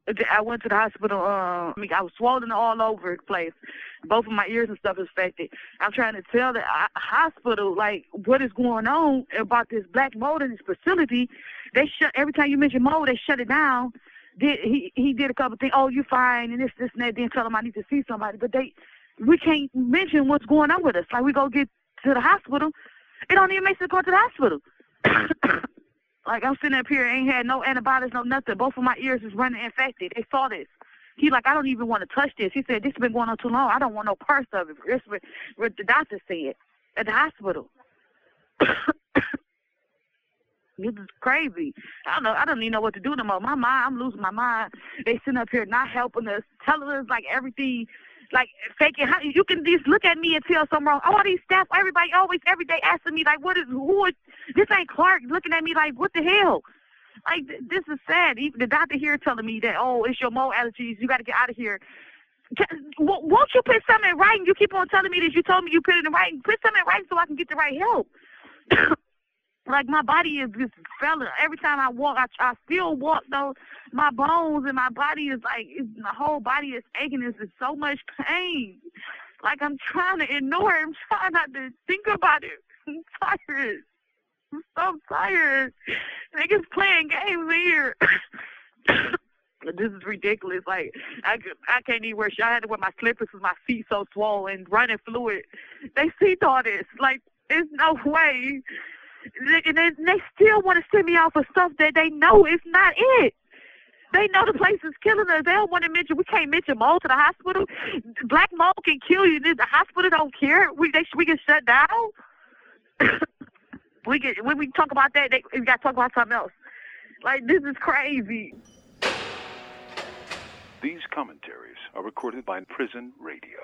I went to the hospital. I was swollen all over the place. Both of my ears and stuff is affected. I'm trying to tell the hospital, like, what is going on about this black mold in this facility. They shut, every time you mention mold, they shut it down. He did a couple things. Oh, you fine, and this, and that. Then tell them I need to see somebody. But we can't mention what's going on with us. Like, we go get to the hospital. It don't even make sense to go to the hospital. Like, I'm sitting up here, ain't had no antibiotics, no nothing. Both of my ears is running infected. They saw this. He like, I don't even want to touch this. He said, this has been going on too long. I don't want no parts of it. That's what the doctor said at the hospital. This is crazy. I don't even know what to do no more. I'm losing my mind. They sitting up here not helping us, telling us, like, everything, like, faking. How, you can just look at me and tell something wrong. All these staff, everybody always, every day asking me, like, this ain't Clark, looking at me like, what the hell? Like, this is sad. Even the doctor here telling me that, oh, it's your mold allergies. You got to get out of here. Won't you put something in writing? You keep on telling me that you told me you put it in writing. Put something in writing so I can get the right help. Like, my body is just failing. Every time I walk, I still walk, though. My bones and my body is like, my whole body is aching. It's in so much pain. Like, I'm trying to ignore it. I'm trying not to think about it. I'm tired. I'm so tired. Niggas playing games here. This is ridiculous. Like, I can't even wear shit. I had to wear my slippers because my feet so swollen, running fluid. They see all this. Like, there's no way. And they still want to send me out for stuff that they know is not it. They know the place is killing us. They don't want to mention, we can't mention mold to the hospital. Black mold can kill you. The hospital don't care. We get shut down. When we talk about that, we got to talk about something else. Like, this is crazy. These commentaries are recorded by Prison Radio.